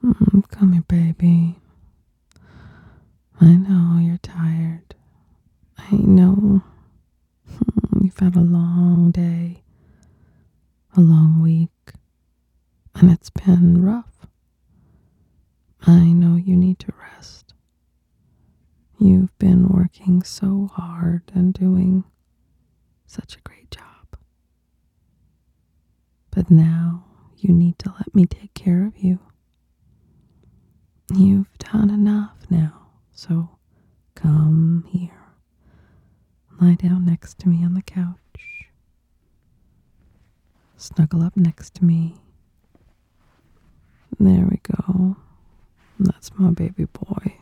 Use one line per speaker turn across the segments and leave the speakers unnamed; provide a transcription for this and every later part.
Come here, baby. I know you're tired. I know you've had a long day, a long week, and it's been rough. I know you need to rest. You've been working so hard and doing such a great job. But now you need to let me take care of you. You've done enough now, so come here. Lie down next to me on the couch. Snuggle up next to me. There we go. That's my baby boy.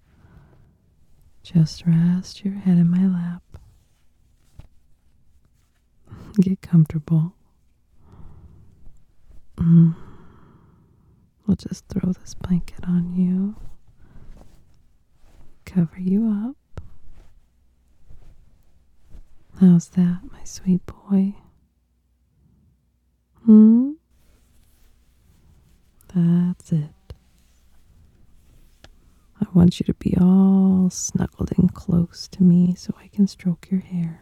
Just rest your head in my lap. Get comfortable. We'll just throw this blanket on you. Cover you up. How's that, my sweet boy? That's it. I want you to be all snuggled in close to me so I can stroke your hair.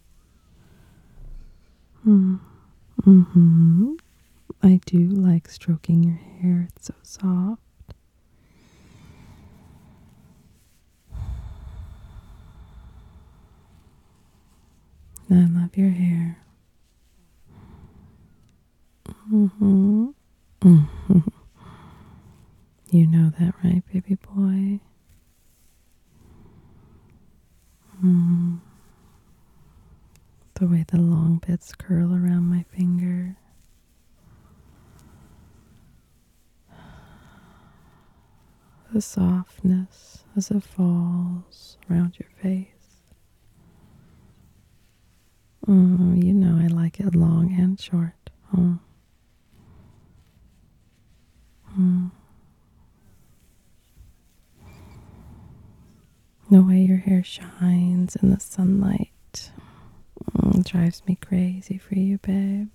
I do like stroking your hair. It's so soft. I love your hair. You know that, right, baby boy? The way the long bits curl around my finger. The softness as it falls around your face. You know I like it long and short. The way your hair shines in the sunlight drives me crazy for you, babe.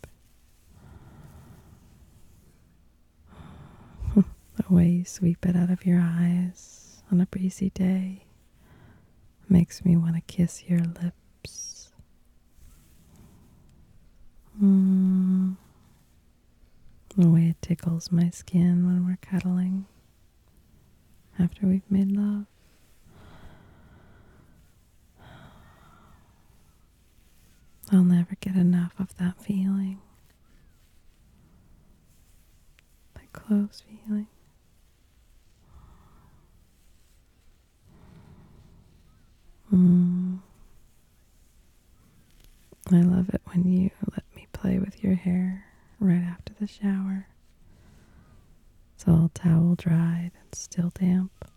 The way you sweep it out of your eyes on a breezy day makes me want to kiss your lips. The way it tickles my skin when we're cuddling after we've made love. I'll never get enough of that feeling. That close feeling. I love it when you let me play with your hair right after the shower. It's all towel dried and still damp.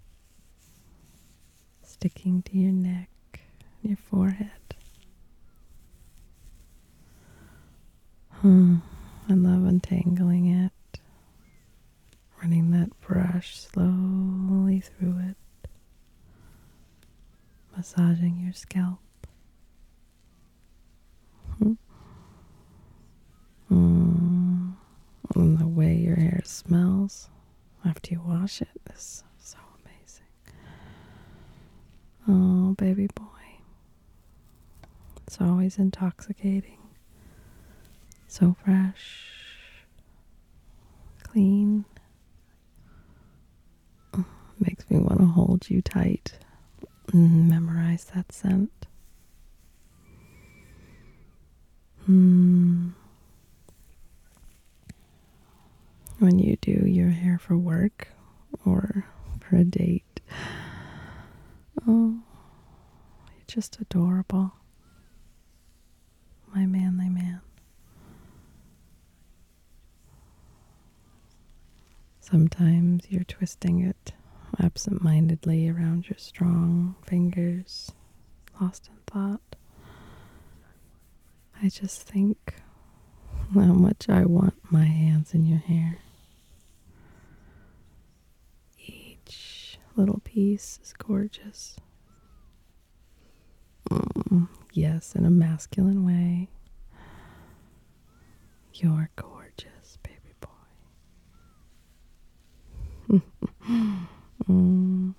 Sticking to your neck and your forehead. I love untangling it. Running that brush slowly through it. Massaging your scalp. And the way your hair smells after you wash it is so amazing. Oh, baby boy. It's always intoxicating. So fresh. Clean. Makes me want to hold you tight and memorize that scent. When you do your hair for work or for a date, oh, you're just adorable. My manly man. Sometimes you're twisting it absent-mindedly around your strong fingers, lost in thought. I just think how much I want my hands in your hair. Each little piece is gorgeous. Yes, in a masculine way. You're gorgeous, baby boy. Mm.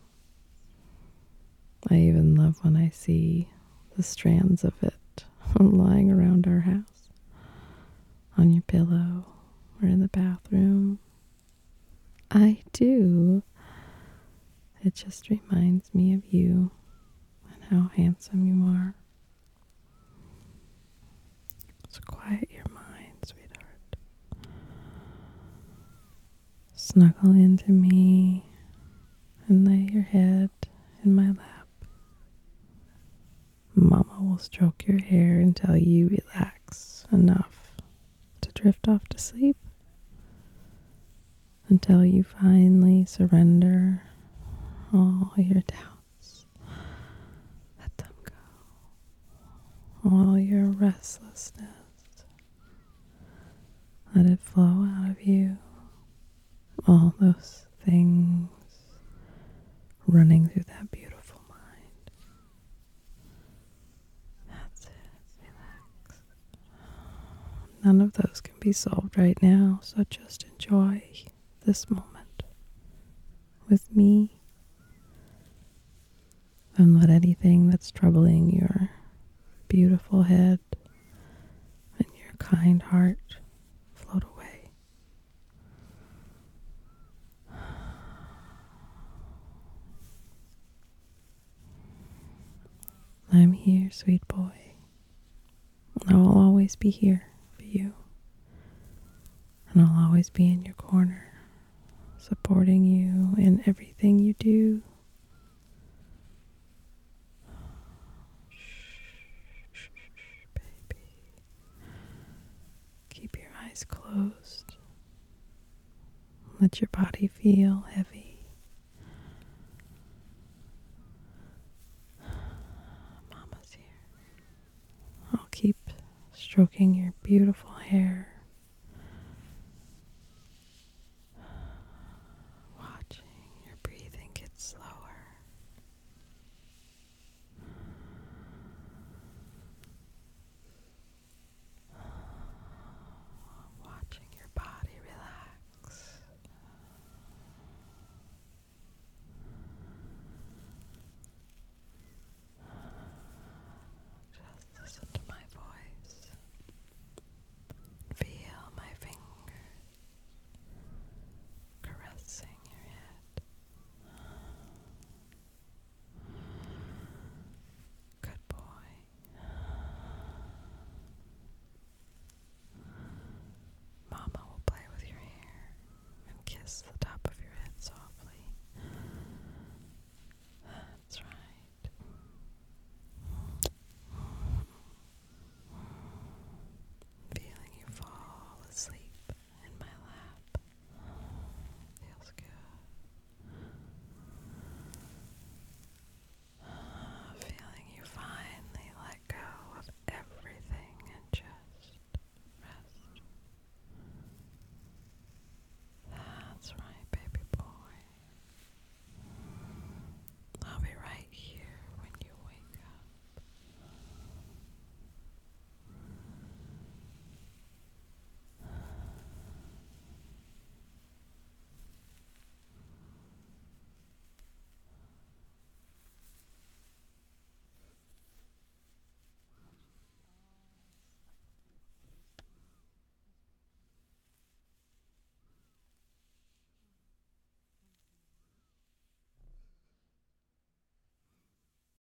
I even love when I see the strands of it lying around our house, on your pillow, or in the bathroom. I do. It just reminds me of you and how handsome you are. So quiet your mind, sweetheart. Snuggle into me and lay your head in my lap. Mama will stroke your hair until you relax enough to drift off to sleep. Until you finally surrender all your doubts. Let them go. All your restlessness. Let it flow out of you. All those things running through that beautiful mind. That's it. Relax. None of those can be solved right now, so just enjoy this moment with me. And let anything that's troubling your beautiful head and your kind heart float away. I'm here, sweet boy. I will always be here for you. And I'll always be in your corner, supporting you in everything you do. Shh, baby. Keep your eyes closed. Let your body feel heavy. Mama's here. I'll keep stroking your beautiful hair